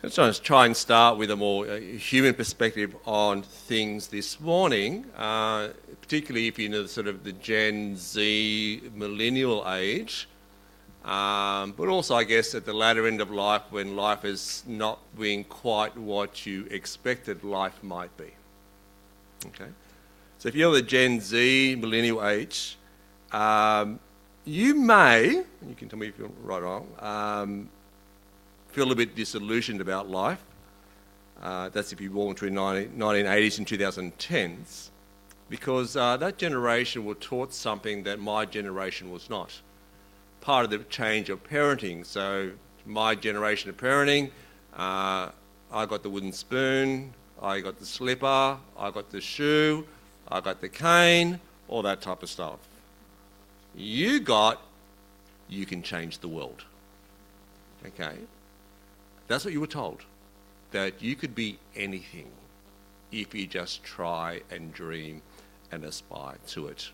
Let's try and start with a more human perspective on things this morning, particularly if you're in sort of the Gen Z millennial age, but also, I guess, at the latter end of life when life is not being quite what you expected life might be. Okay, so if you're the Gen Z millennial age, you may, and you can tell me if you're right or wrong, feel a bit disillusioned about life. That's if you're born between 1980s and 2010s, because that generation were taught something that my generation was not. Part of the change of parenting. So my generation of parenting, I got the wooden spoon, I got the slipper, I got the shoe, I got the cane, all that type of stuff. You can change the world. Okay? That's what you were told, that you could be anything if you just try and dream and aspire to it.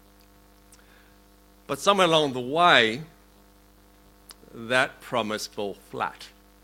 But somewhere along the way, that promise fell flat.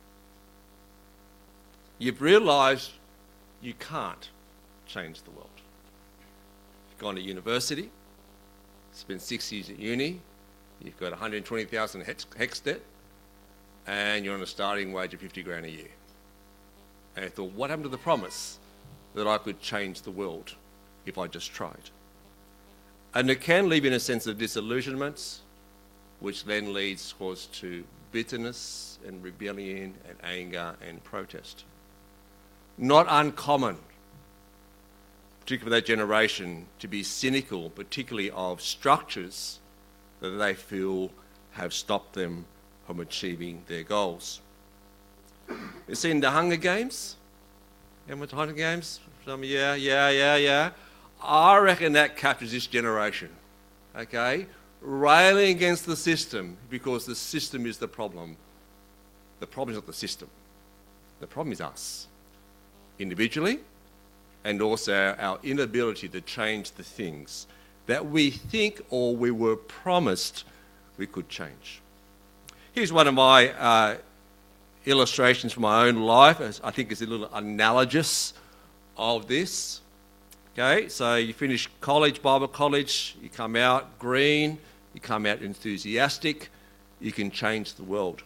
You've realised you can't change the world. You've gone to university, spent 6 years at uni, you've got 120,000 HECS debt, and you're on a starting wage of 50 grand a year. And I thought, what happened to the promise that I could change the world if I just tried? And it can leave you in a sense of disillusionment, which then leads, of course, to bitterness and rebellion and anger and protest. Not uncommon, particularly for that generation, to be cynical, particularly of structures that they feel have stopped them from achieving their goals. You've seen the Hunger Games? Anyone the Hunger Games? Yeah. I reckon that captures this generation, okay? Railing against the system because the system is the problem. The problem is not the system. The problem is us, individually, and also our inability to change the things that we think or we were promised we could change. Here's one of my illustrations from my own life. I think it's a little analogous of this. Okay, so you finish college, Bible college, you come out green, you come out enthusiastic, you can change the world.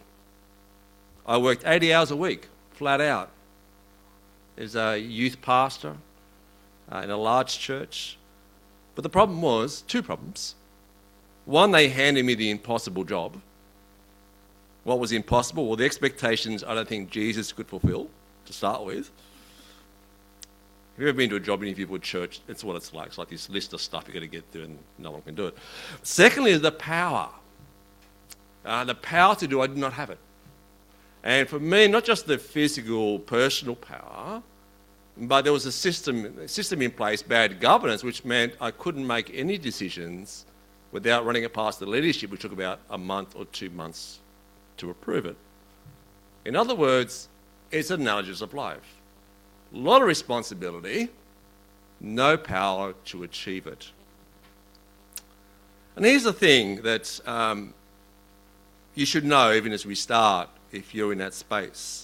I worked 80 hours a week, flat out, as a youth pastor in a large church. But the problem was, two problems. One, they handed me the impossible job. What was impossible? Well, the expectations I don't think Jesus could fulfill, to start with. Have you ever been to a job interview with church? It's what it's like. It's like this list of stuff you've got to get through and no one can do it. Secondly, is the power. The power to do, I did not have it. And for me, not just the physical, personal power, but there was a system in place, bad governance, which meant I couldn't make any decisions without running it past the leadership, which took about a month or 2 months to approve it. In other words, it's an analogous of life. A lot of responsibility, no power to achieve it. And here's the thing that you should know, even as we start, if you're in that space.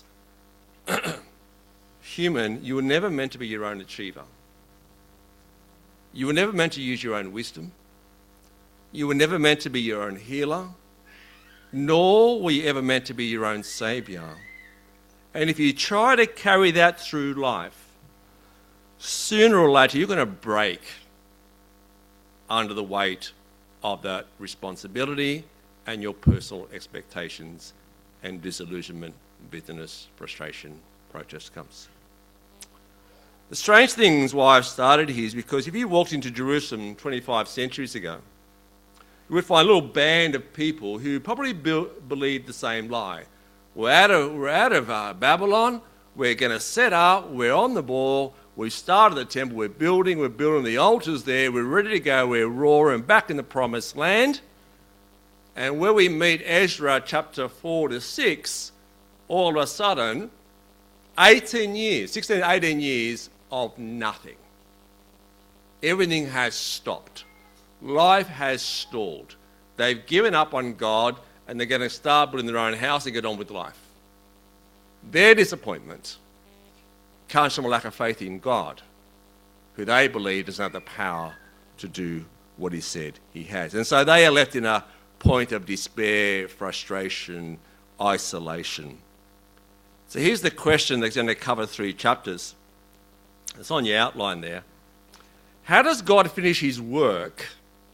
Human, you were never meant to be your own achiever. You were never meant to use your own wisdom. You were never meant to be your own healer, nor were you ever meant to be your own saviour. And if you try to carry that through life, sooner or later you're going to break under the weight of that responsibility and your personal expectations, and disillusionment, bitterness, frustration, protest comes. The strange thing is why I've started here is because if you walked into Jerusalem 25 centuries ago, you would find a little band of people who probably believed the same lie. We're out of Babylon, we're going to set up, we're on the ball, we started the temple, we're building the altars there, we're ready to go, we're roaring back in the promised land. And when we meet Ezra chapter 4 to 6, all of a sudden, 18 years of nothing. Everything has stopped. Life has stalled. They've given up on God and they're going to start building their own house and get on with life. Their disappointment comes from a lack of faith in God, who they believe doesn't have the power to do what he said he has. And so they are left in a point of despair, frustration, isolation. So here's the question that's going to cover 3 chapters. It's on your outline there. How does God finish his work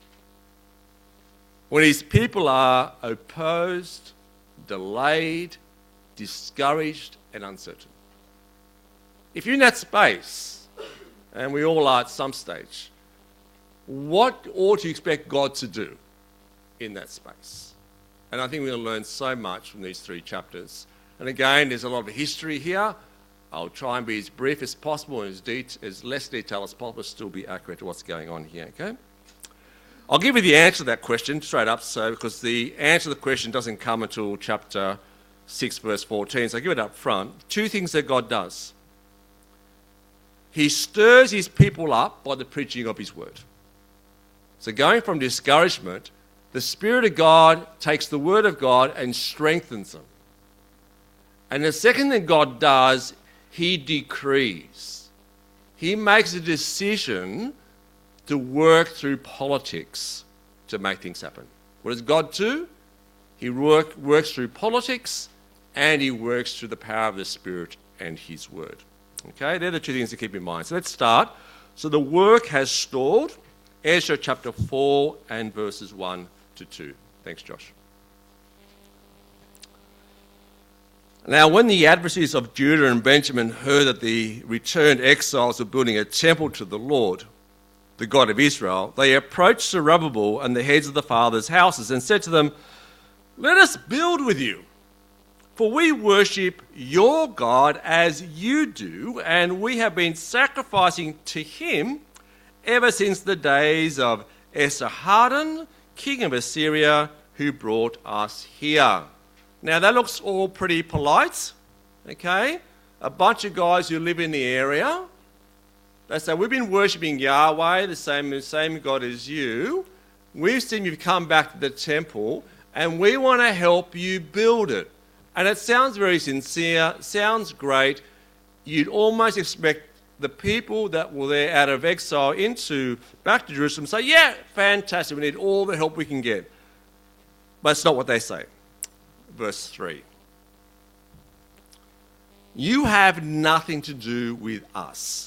when his people are opposed, delayed, discouraged, and uncertain? If you're in that space, and we all are at some stage, what ought you expect God to do in that space? And I think we're going to learn so much from these 3 chapters. And again, there's a lot of history here. I'll try and be as brief as possible and as less detail as possible, but still be accurate to what's going on here, okay? I'll give you the answer to that question straight up, because the answer to the question doesn't come until chapter 6, verse 14, so I'll give it up front. 2 things that God does. He stirs his people up by the preaching of his word. So going from discouragement, the Spirit of God takes the word of God and strengthens them. And the second thing God does, he decrees. He makes a decision to work through politics to make things happen. What does God do? He works through politics, and he works through the power of the Spirit and his word. Okay, they're the 2 things to keep in mind. So let's start. So the work has stalled. Ezra chapter 4 and verses 1 to 2. Thanks, Josh. Now, when the adversaries of Judah and Benjamin heard that the returned exiles were building a temple to the Lord, the God of Israel, they approached Zerubbabel and the heads of the fathers' houses and said to them, "Let us build with you, for we worship your God as you do, and we have been sacrificing to him ever since the days of Esarhaddon, king of Assyria, who brought us here." Now, that looks all pretty polite, okay? A bunch of guys who live in the area. They say, "We've been worshipping Yahweh, the same God as you. We've seen you've come back to the temple, and we want to help you build it." And it sounds very sincere, sounds great. You'd almost expect the people that were there out of exile back to Jerusalem say, "Yeah, fantastic, we need all the help we can get." But it's not what they say. Verse 3. "You have nothing to do with us."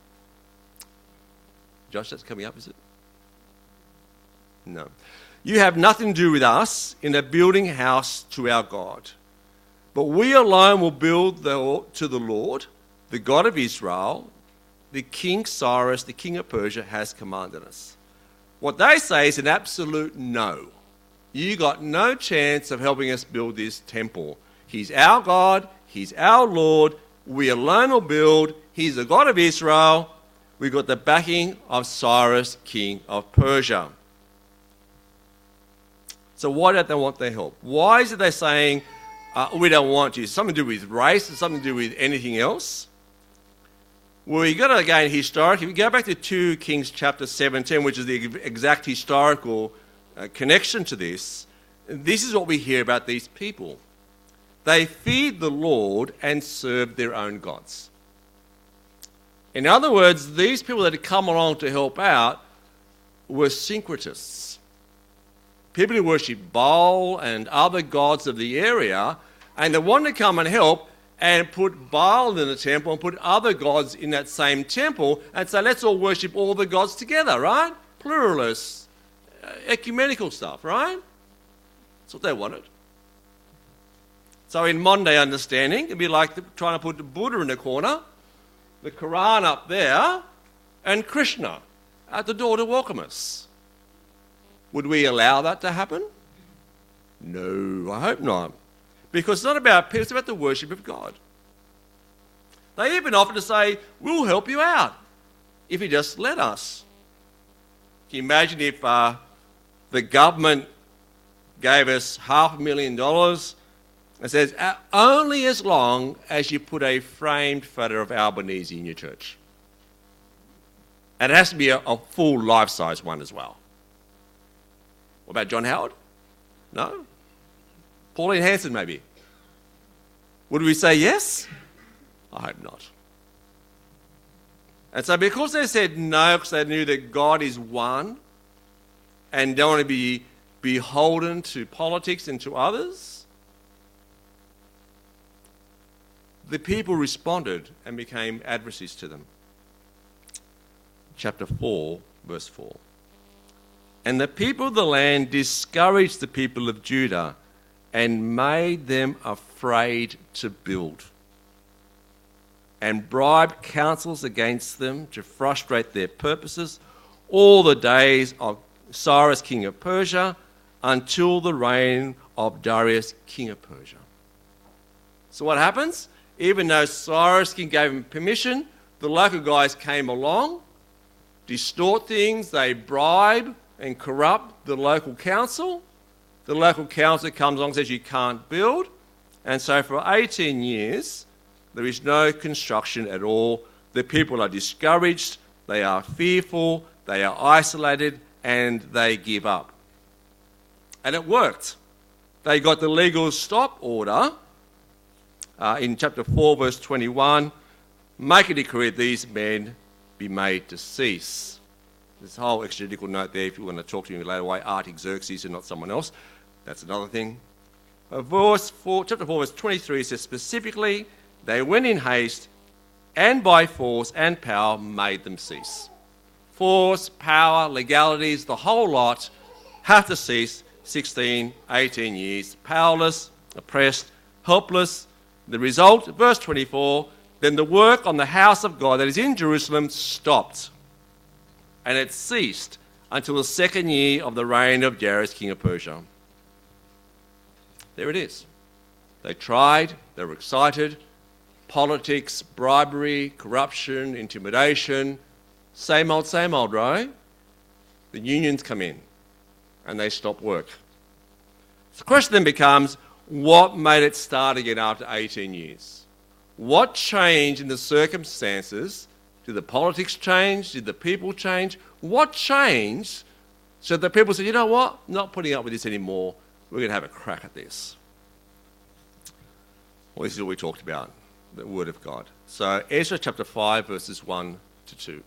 Josh, that's coming up, is it? No. "You have nothing to do with us in a building house to our God. But we alone will build to the Lord, the God of Israel, the King Cyrus, the king of Persia, has commanded us." What they say is an absolute no. You got no chance of helping us build this temple. He's our God, he's our Lord, we alone will build, he's the God of Israel, we've got the backing of Cyrus, king of Persia. So why don't they want their help? Why is it they're saying, we don't want you? Something to do with race, or something to do with anything else? Well, you've got to, again, historically, if you go back to 2 Kings chapter 17, which is the exact historical connection to this is what we hear about these people. They feared the Lord and served their own gods. In other words, these people that had come along to help out were syncretists. People who worship Baal and other gods of the area, and they wanted to come and help and put Baal in the temple and put other gods in that same temple and say, let's all worship all the gods together, right? Pluralists, ecumenical stuff, right? That's what they wanted. So in modern day understanding, it'd be like trying to put the Buddha in the corner, the Quran up there, and Krishna at the door to welcome us. Would we allow that to happen? No, I hope not. Because it's not about people, it's about the worship of God. They even offer to say, we'll help you out if you just let us. Can you imagine if the government gave us $500,000 and says, only as long as you put a framed photo of Albanese in your church. And it has to be a full life-size one as well. What about John Howard? No? Pauline Hanson, maybe? Would we say yes? I hope not. And so because they said no, because they knew that God is one and don't want to be beholden to politics and to others, the people responded and became adversaries to them. Chapter 4, verse 4. And the people of the land discouraged the people of Judah and made them afraid to build, and bribed counsels against them to frustrate their purposes all the days of Cyrus, king of Persia, until the reign of Darius, king of Persia. So what happens? Even though Cyrus king gave him permission, the local guys came along, distort things, they bribe and corrupt the local council. The local council comes along and says you can't build. And so for 18 years, there is no construction at all. The people are discouraged, they are fearful, they are isolated, and they give up. And it worked. They got the legal stop order in chapter 4, verse 21. Make a decree that these men be made to cease. There's a whole extrajudicial note there if you want to talk to me later why Artaxerxes and not someone else. That's another thing. Chapter 4, verse 23 says specifically, they went in haste and by force and power made them cease. Force, power, legalities, the whole lot have to cease. 16, 18 years, powerless, oppressed, helpless. The result, verse 24, then the work on the house of God that is in Jerusalem stopped, and it ceased until the second year of the reign of Darius, king of Persia. There it is. They tried, they were excited. Politics, bribery, corruption, intimidation, same old, right? The unions come in and they stop work. So the question then becomes, what made it start again after 18 years? What changed in the circumstances? Did the politics change? Did the people change? What changed so that people said, you know what, not putting up with this anymore, we're going to have a crack at this? Well, this is what we talked about, the Word of God. So Ezra chapter 5, verses 1 to 2.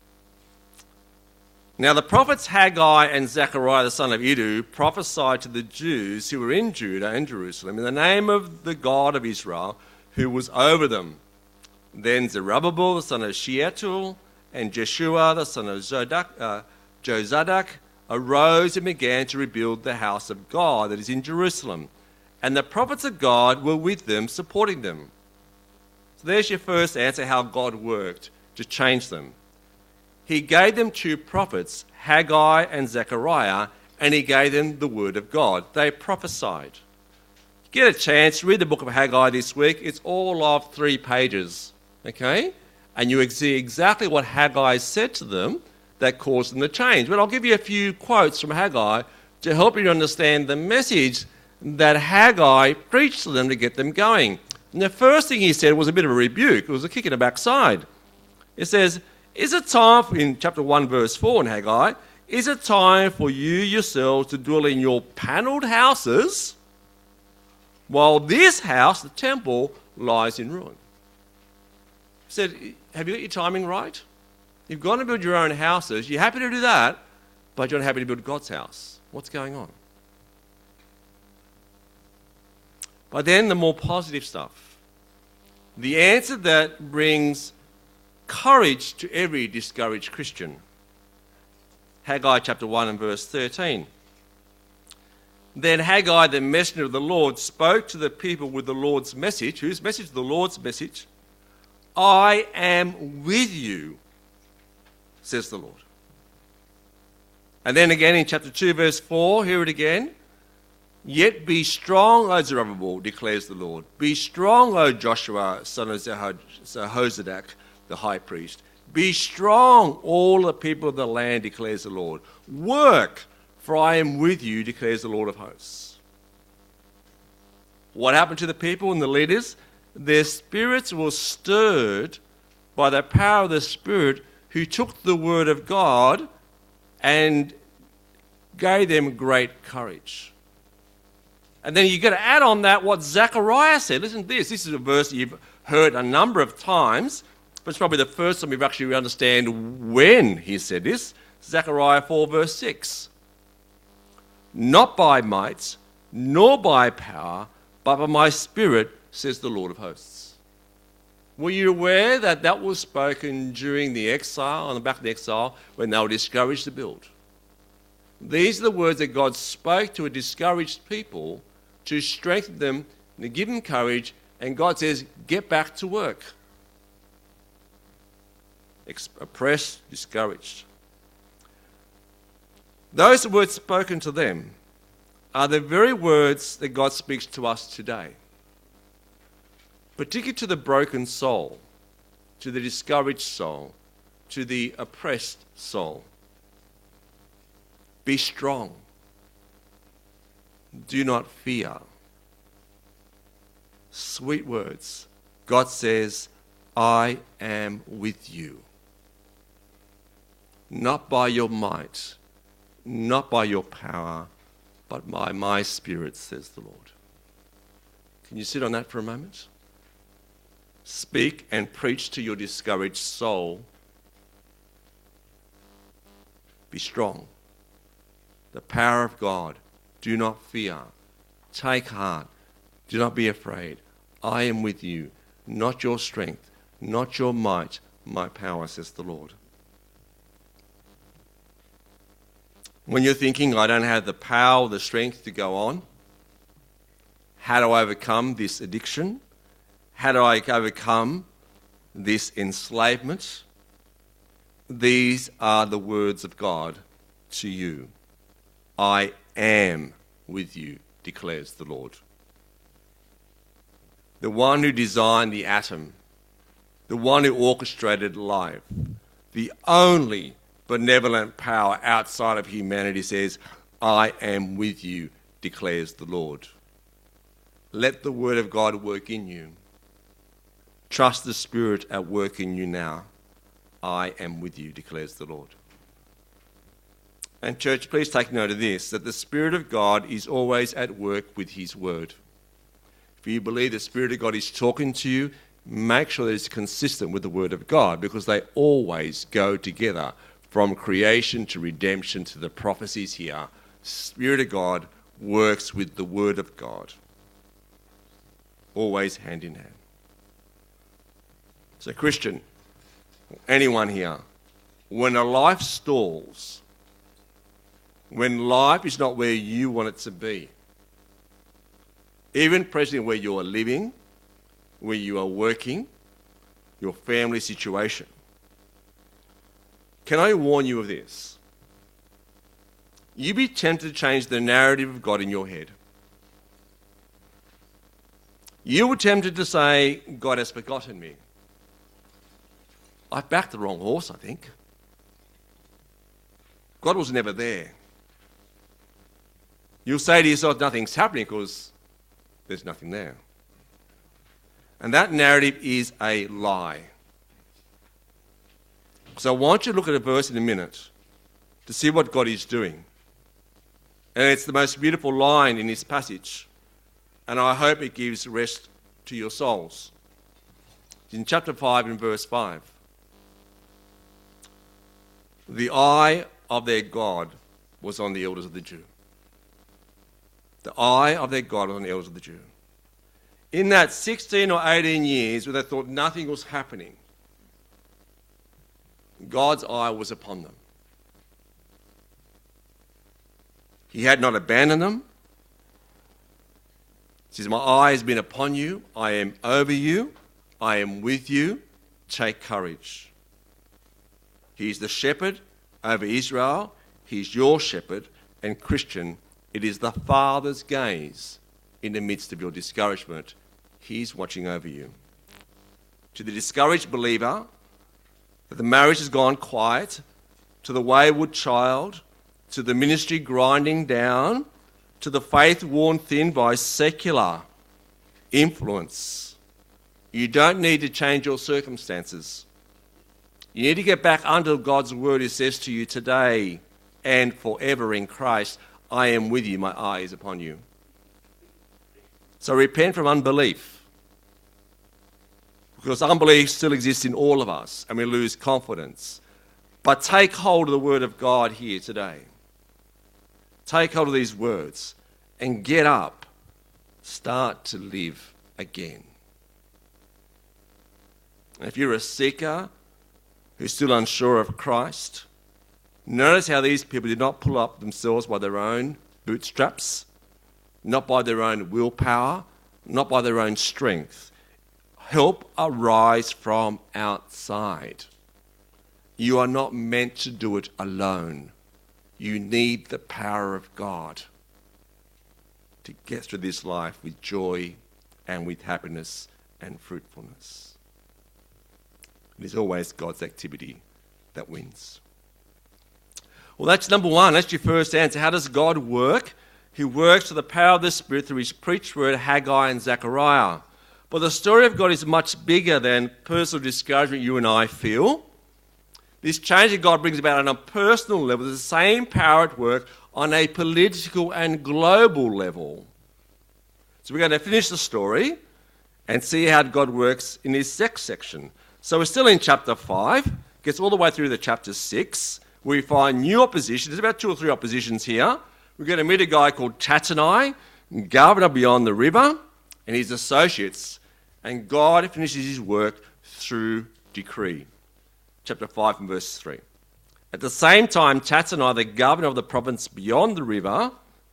Now the prophets Haggai and Zechariah the son of Iddo prophesied to the Jews who were in Judah and Jerusalem in the name of the God of Israel who was over them. Then Zerubbabel the son of Shealtiel and Jeshua the son of Jozadak arose and began to rebuild the house of God that is in Jerusalem. And the prophets of God were with them, supporting them. So there's your first answer, how God worked to change them. He gave them two prophets, Haggai and Zechariah, and he gave them the word of God. They prophesied. Get a chance, read the book of Haggai this week. It's all of 3 pages, okay? And you see exactly what Haggai said to them that caused them to change. But I'll give you a few quotes from Haggai to help you to understand the message that Haggai preached to them to get them going. And the first thing he said was a bit of a rebuke. It was a kick in the backside. It says, is it time, in chapter 1, verse 4 in Haggai, is it time for you yourselves to dwell in your panelled houses while this house, the temple, lies in ruin? He said, have you got your timing right? You've gone to build your own houses. You're happy to do that, but you're not happy to build God's house. What's going on? But then the more positive stuff. The answer that brings courage to every discouraged Christian. Haggai chapter 1 and verse 13. Then Haggai, the messenger of the Lord, spoke to the people with the Lord's message. Whose message? The Lord's message. I am with you, says the Lord. And then again in chapter 2, verse 4, hear it again. Yet be strong, O Zerubbabel, declares the Lord. Be strong, O Joshua, son of Jehozadak, the high priest. Be strong, all the people of the land, declares the Lord. Work, for I am with you, declares the Lord of hosts. What happened to the people and the leaders? Their spirits were stirred by the power of the Spirit who took the word of God and gave them great courage. And then you've got to add on that what Zechariah said. Listen to this. This is a verse that you've heard a number of times, but it's probably the first time you've actually understand when he said this. Zechariah 4 verse 6. Not by might, nor by power, but by my Spirit, says the Lord of hosts. Were you aware that that was spoken during the exile, on the back of the exile, when they were discouraged to build? These are the words that God spoke to a discouraged people to strengthen them, to give them courage, and God says, get back to work. Oppressed, discouraged. Those words spoken to them are the very words that God speaks to us today. Particularly to the broken soul, to the discouraged soul, to the oppressed soul. Be strong. Do not fear. Sweet words. God says, I am with you. Not by your might, not by your power, but by my Spirit, says the Lord. Can you sit on that for a moment? Speak and preach to your discouraged soul. Be strong. The power of God. Do not fear. Take heart. Do not be afraid. I am with you. Not your strength, not your might, my power, says the Lord. When you're thinking, I don't have the power, the strength to go on, how do I overcome this addiction? How do I overcome this enslavement? These are the words of God to you. I am with you, declares the Lord. The one who designed the atom, the one who orchestrated life, the only benevolent power outside of humanity says, I am with you, declares the Lord. Let the word of God work in you. Trust the Spirit at work in you now. I am with you, declares the Lord. And church, please take note of this, that the Spirit of God is always at work with his word. If you believe the Spirit of God is talking to you, make sure that it's consistent with the word of God, because they always go together. From creation to redemption to the prophecies here, Spirit of God works with the word of God. Always hand in hand. So Christian, anyone here, when a life stalls, when life is not where you want it to be, even presently where you are living, where you are working, your family situation, can I warn you of this? You be tempted to change the narrative of God in your head. You were tempted to say, God has forgotten me. I've backed the wrong horse, I think. God was never there. You'll say to yourself, nothing's happening because there's nothing there. And that narrative is a lie. So I want you to look at a verse in a minute to see what God is doing. And it's the most beautiful line in this passage. And I hope it gives rest to your souls. It's in chapter 5 and verse 5. The eye of their God was on the elders of the Jew. The eye of their God was on the elders of the Jew. In that 16 or 18 years where they thought nothing was happening, God's eye was upon them. He had not abandoned them. He says, my eye has been upon you. I am over you. I am with you. Take courage. He is the shepherd over Israel. He's your shepherd. And Christian, it is the Father's gaze in the midst of your discouragement. He's watching over you. To the discouraged believer, that the marriage has gone quiet, to the wayward child, to the ministry grinding down, to the faith worn thin by secular influence. You don't need to change your circumstances. You need to get back under God's word. It says to you today and forever in Christ, I am with you, my eye is upon you. So repent from unbelief. Because unbelief still exists in all of us and we lose confidence. But take hold of the word of God here today. Take hold of these words and get up. Start to live again. And if you're a seeker who's still unsure of Christ, notice how these people did not pull up themselves by their own bootstraps, not by their own willpower, not by their own strength. Help arise from outside. You are not meant to do it alone. You need the power of God to get through this life with joy and with happiness and fruitfulness. It is always God's activity that wins. Well, that's number one. That's your first answer. How does God work? He works through the power of the Spirit through his preached word, Haggai and Zechariah. But the story of God is much bigger than personal discouragement you and I feel. This change that God brings about on a personal level is the same power at work on a political and global level. So we're going to finish the story and see how God works in this next section. So we're still in chapter 5, gets all the way through to chapter 6, where we find new opposition. There's about 2 or 3 oppositions here. We're going to meet a guy called Tattenai, governor beyond the river, and his associates. And God finishes his work through decree. Chapter 5 and verse 3. At the same time, Tattenai, the governor of the province beyond the river,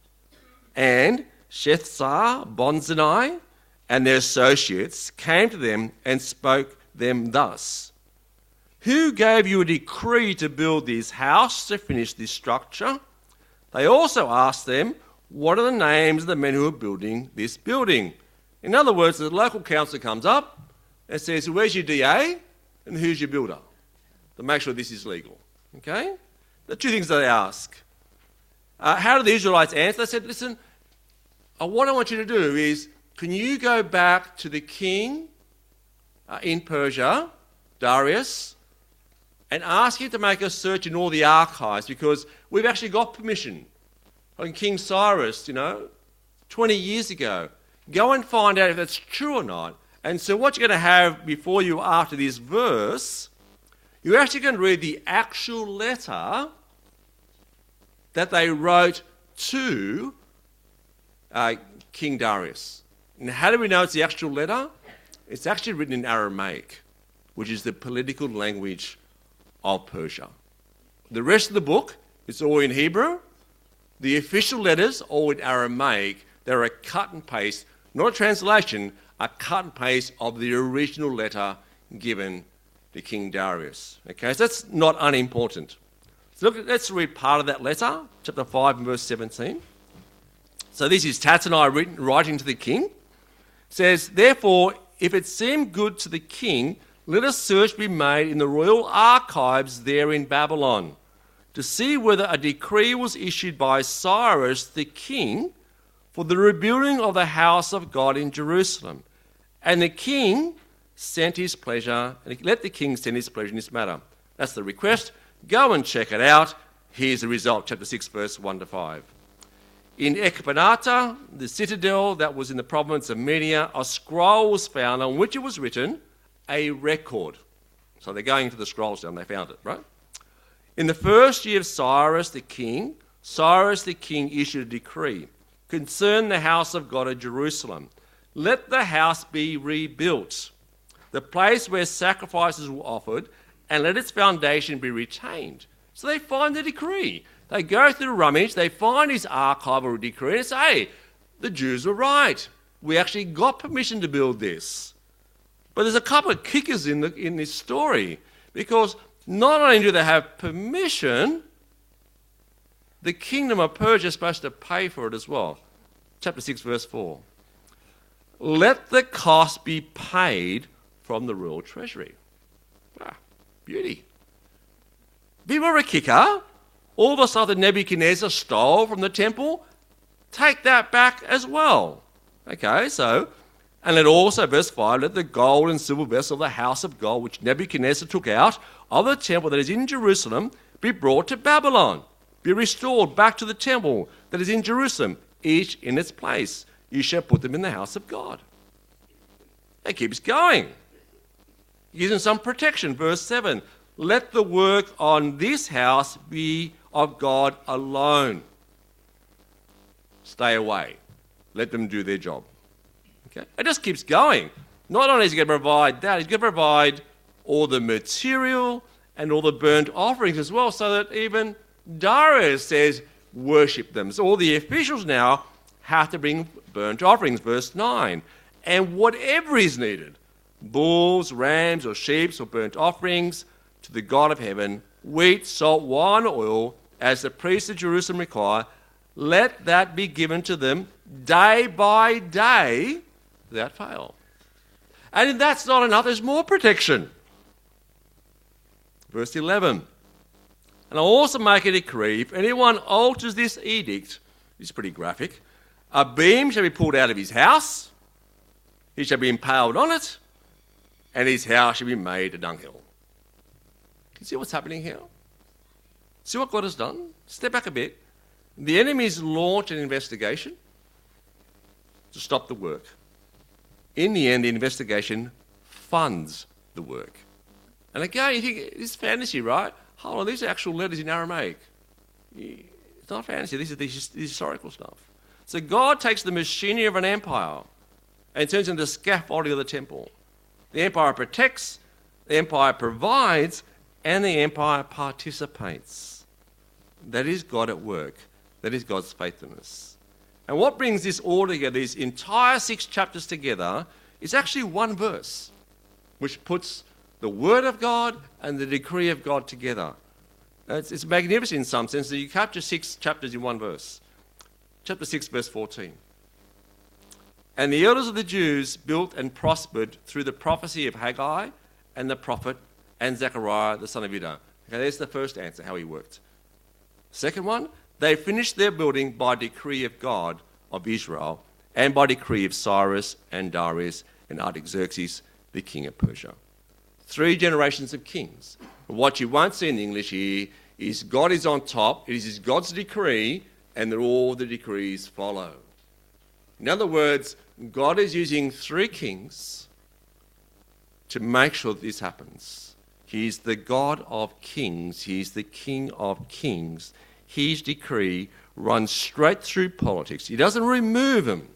and Shethar-Bonzenai and their associates came to them and spoke them thus. Who gave you a decree to build this house, to finish this structure? They also asked them, what are the names of the men who are building this building? In other words, the local council comes up and says, where's your DA and who's your builder? To make sure this is legal. Okay? The 2 things that they ask. How did the Israelites answer? They said, listen, what I want you to do is, can you go back to the king in Persia, Darius, and ask him to make a search in all the archives, because we've actually got permission from King Cyrus, 20 years ago. Go and find out if that's true or not. And so what you're going to have before you after this verse, you're actually going to read the actual letter that they wrote to King Darius. And how do we know it's the actual letter? It's actually written in Aramaic, which is the political language of Persia. The rest of the book is all in Hebrew. The official letters all in Aramaic. They're a cut and paste, not a translation, a cut and paste of the original letter given to King Darius. Okay, so that's not unimportant. So let's read part of that letter, chapter 5 and verse 17. So this is Tattenai writing to the king. It says, therefore, if it seemed good to the king, let a search be made in the royal archives there in Babylon to see whether a decree was issued by Cyrus the king for the rebuilding of the house of God in Jerusalem. And the king sent his pleasure, and let the king send his pleasure in this matter. That's the request. Go and check it out. Here's the result, chapter 6, verse 1 to 5. In Ecbatana, the citadel that was in the province of Media, a scroll was found on which it was written, a record. So they're going to the scrolls now and they found it, right? In the first year of Cyrus the king issued a decree concerning the house of God at Jerusalem. Let the house be rebuilt, the place where sacrifices were offered, and let its foundation be retained. So they find the decree. They go through the rummage, they find his archival decree and say, hey, the Jews were right. We actually got permission to build this. But there's a couple of kickers in this story, because not only do they have permission, the kingdom of Persia is supposed to pay for it as well. Chapter 6, verse 4. Let the cost be paid from the royal treasury. Ah, beauty. Bit more a kicker. All of a sudden Nebuchadnezzar stole from the temple. Take that back as well. Okay, so, and let also, verse 5, let the gold and silver vessel of the house of God, which Nebuchadnezzar took out of the temple that is in Jerusalem, be brought to Babylon. Be restored back to the temple that is in Jerusalem, each in its place. you shall put them in the house of God. It keeps going. He gives them some protection. Verse 7, let the work on this house be of God alone. Stay away. Let them do their job. Okay? It just keeps going. Not only is he going to provide that, he's going to provide all the material and all the burnt offerings as well, so that even Darius says, worship them. So all the officials now have to bring burnt offerings, verse 9. And whatever is needed, bulls, rams, or sheep, or burnt offerings to the God of heaven, wheat, salt, wine, or oil, as the priests of Jerusalem require, let that be given to them day by day without fail. And if that's not enough, there's more protection. Verse 11. And I'll also make a decree, if anyone alters this edict, it's pretty graphic, a beam shall be pulled out of his house, he shall be impaled on it, and his house shall be made a dunghill. Can you see what's happening here? See what God has done? Step back a bit. The enemies launch an investigation to stop the work. In the end, the investigation funds the work. And again, you think, it's fantasy, right? Hold on, these are actual letters in Aramaic. It's not fantasy, this is the historical stuff. So God takes the machinery of an empire and turns it into the scaffolding of the temple. The empire protects, the empire provides, and the empire participates. That is God at work. That is God's faithfulness. And what brings this all together, these entire 6 chapters together, is actually one verse, which puts the word of God and the decree of God together. It's magnificent in some sense that you capture 6 chapters in one verse. Chapter 6, verse 14. And the elders of the Jews built and prospered through the prophecy of Haggai and the prophet and Zechariah, the son of Iddo. Okay, there's the first answer, how he worked. Second one, they finished their building by decree of God of Israel and by decree of Cyrus and Darius and Artaxerxes, the king of Persia. 3 generations of kings. What you won't see in English here is God is on top, it is God's decree, and that all the decrees follow. In other words, God is using 3 kings to make sure that this happens. He's the God of kings. He's the King of kings. His decree runs straight through politics. He doesn't remove them,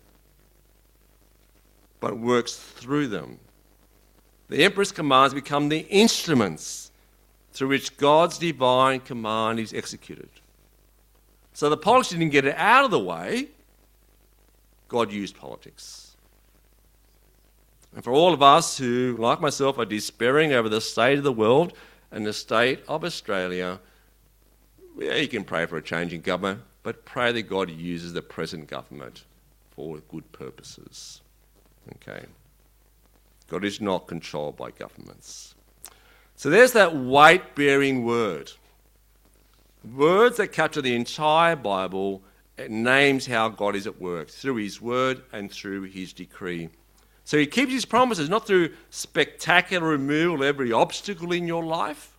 but works through them. The emperor's commands become the instruments through which God's divine command is executed. So the politics didn't get it out of the way. God used politics. And for all of us who, like myself, are despairing over the state of the world and the state of Australia, yeah, you can pray for a change in government, but pray that God uses the present government for good purposes. Okay. God is not controlled by governments. So there's that weight-bearing word. Words that capture the entire Bible. It names how God is at work through his word and through his decree. So he keeps his promises, not through spectacular removal of every obstacle in your life,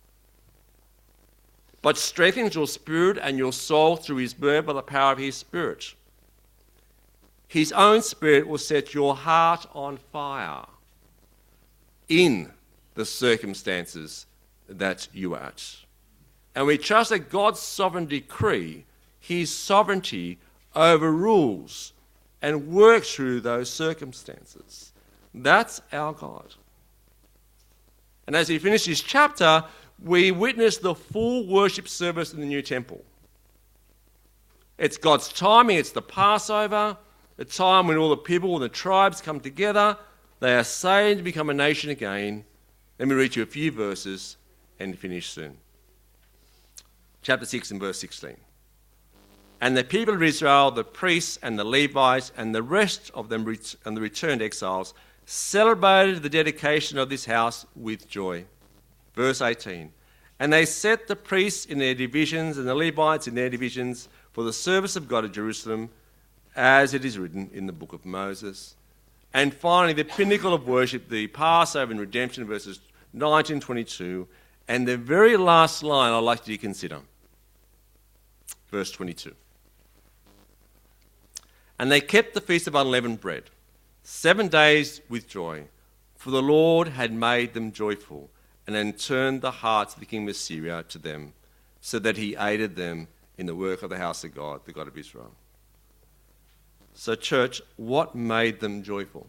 but strengthens your spirit and your soul through his word by the power of his spirit. His own spirit will set your heart on fire in the circumstances that you are at. And we trust that God's sovereign decree, his sovereignty, overrules and works through those circumstances. That's our God. And as he finishes this chapter, we witness the full worship service in the new temple. It's God's timing, it's the Passover, a time when all the people, all the tribes come together, they are saved to become a nation again. Let me read you a few verses and finish soon. Chapter 6 and verse 16. And the people of Israel, the priests and the Levites and the rest of them and the returned exiles celebrated the dedication of this house with joy. Verse 18. And they set the priests in their divisions and the Levites in their divisions for the service of God at Jerusalem, as it is written in the book of Moses. And finally, the pinnacle of worship, the Passover and redemption, verses 19 and 22. And the very last line I'd like you to consider. Verse 22. And they kept the feast of unleavened bread 7 days with joy, for the Lord had made them joyful, and then turned the hearts of the king of Assyria to them, so that he aided them in the work of the house of God, the God of Israel. So, church, what made them joyful?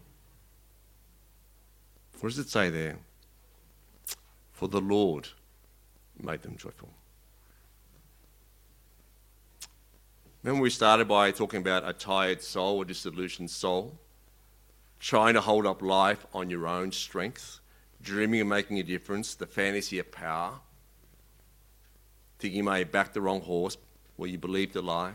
What does it say there? For the Lord made them joyful. Remember we started by talking about a tired soul, a disillusioned soul, trying to hold up life on your own strength, dreaming of making a difference, the fantasy of power, thinking you may have backed the wrong horse or you believed a lie.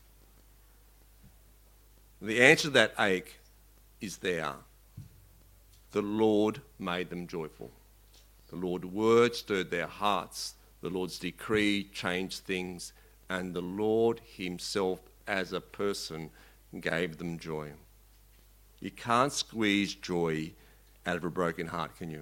The answer to that ache is there. The Lord made them joyful. The Lord's word stirred their hearts. The Lord's decree changed things. And the Lord himself as a person gave them joy. You can't squeeze joy out of a broken heart, can you?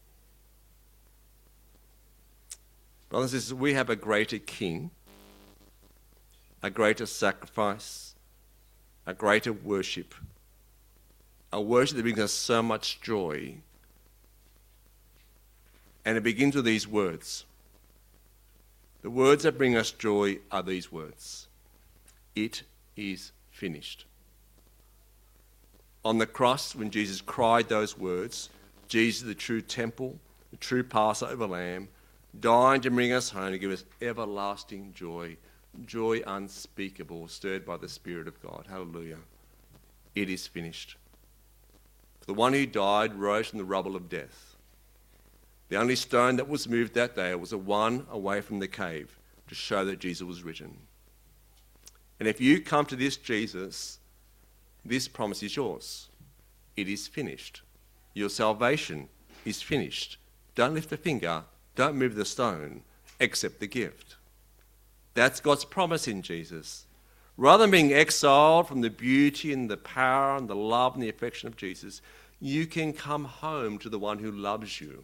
Brothers and sisters, we have a greater king, a greater sacrifice, a greater worship, a worship that brings us so much joy. And it begins with these words. The words that bring us joy are these words. It is finished. On the cross, when Jesus cried those words, Jesus, the true temple, the true Passover lamb, dying to bring us home to give us everlasting joy, joy unspeakable, stirred by the Spirit of God. Hallelujah. It is finished. The one who died rose from the rubble of death. The only stone that was moved that day was the one away from the cave to show that Jesus was risen. And if you come to this Jesus, this promise is yours. It is finished. Your salvation is finished. Don't lift a finger. Don't move the stone. Accept the gift. That's God's promise in Jesus. Rather than being exiled from the beauty and the power and the love and the affection of Jesus, you can come home to the one who loves you.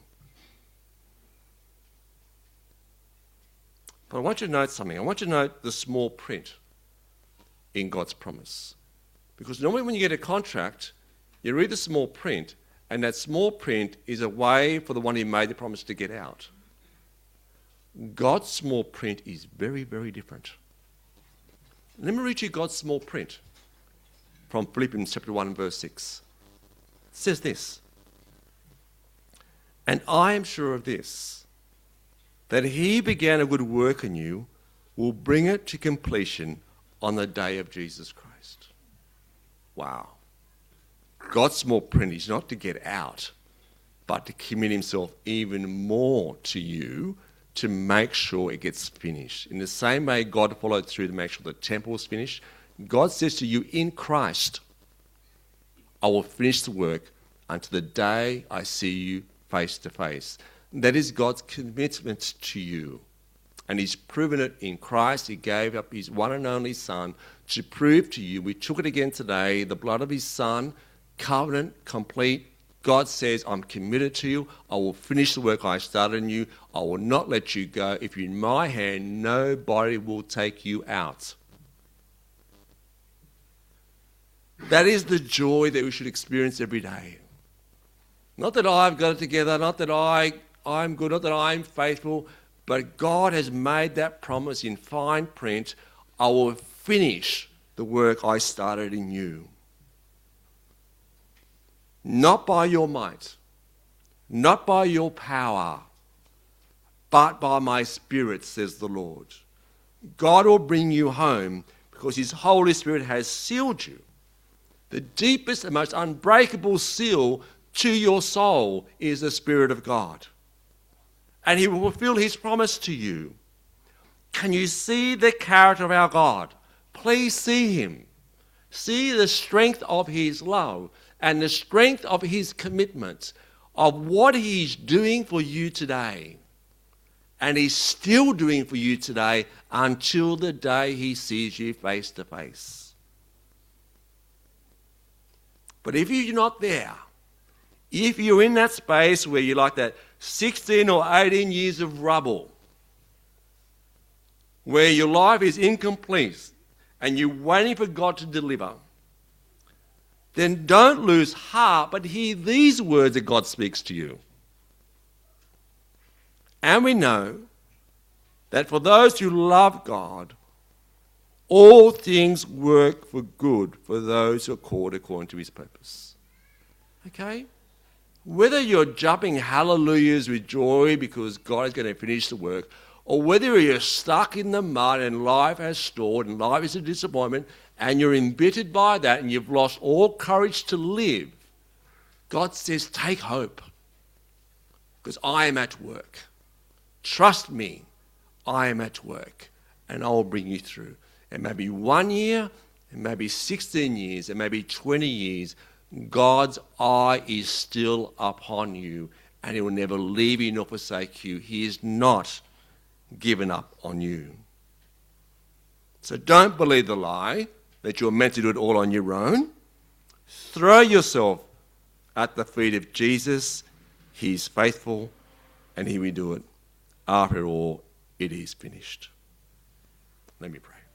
But I want you to note something. I want you to note the small print in God's promise. Because normally when you get a contract, you read the small print, and that small print is a way for the one who made the promise to get out. God's small print is very, very different. Let me read you God's small print from Philippians chapter 1 and verse 6. It says this, "And I am sure of this, that he began a good work in you will bring it to completion on the day of Jesus Christ." Wow. God's small print is not to get out, but to commit himself even more to you to make sure it gets finished. In the same way God followed through to make sure the temple was finished, God says to you, in Christ, I will finish the work until the day I see you face to face. That is God's commitment to you. And he's proven it in Christ. He gave up his one and only Son to prove to you. We took it again today. The blood of his Son, covenant, complete. God says, I'm committed to you. I will finish the work I started in you. I will not let you go. If you're in my hand, nobody will take you out. That is the joy that we should experience every day. Not that I've got it together, not that I'm good, not that I'm faithful, but God has made that promise in fine print. I will finish the work I started in you. Not by your might, not by your power, but by my Spirit, says the Lord. God will bring you home because his Holy Spirit has sealed you. The deepest and most unbreakable seal to your soul is the Spirit of God. And he will fulfill his promise to you. Can you see the character of our God? Please see him. See the strength of his love and the strength of his commitment of what he's doing for you today. And he's still doing for you today until the day he sees you face to face. But if you're not there, if you're in that space where you're like that 16 or 18 years of rubble, where your life is incomplete and you're waiting for God to deliver, then don't lose heart, but hear these words that God speaks to you. And we know that for those who love God, all things work for good for those who are called according to his purpose. Okay? Whether you're jumping hallelujahs with joy because God is going to finish the work, or whether you're stuck in the mud and life has stalled and life is a disappointment and you're embittered by that and you've lost all courage to live, God says, take hope because I am at work. Trust me, I am at work and I will bring you through. It may be 1 year, it may be 16 years, it may be 20 years. God's eye is still upon you and he will never leave you nor forsake you. He is not given up on you. So don't believe the lie that you're meant to do it all on your own. Throw yourself at the feet of Jesus. He is faithful and he will do it. After all, it is finished. Let me pray.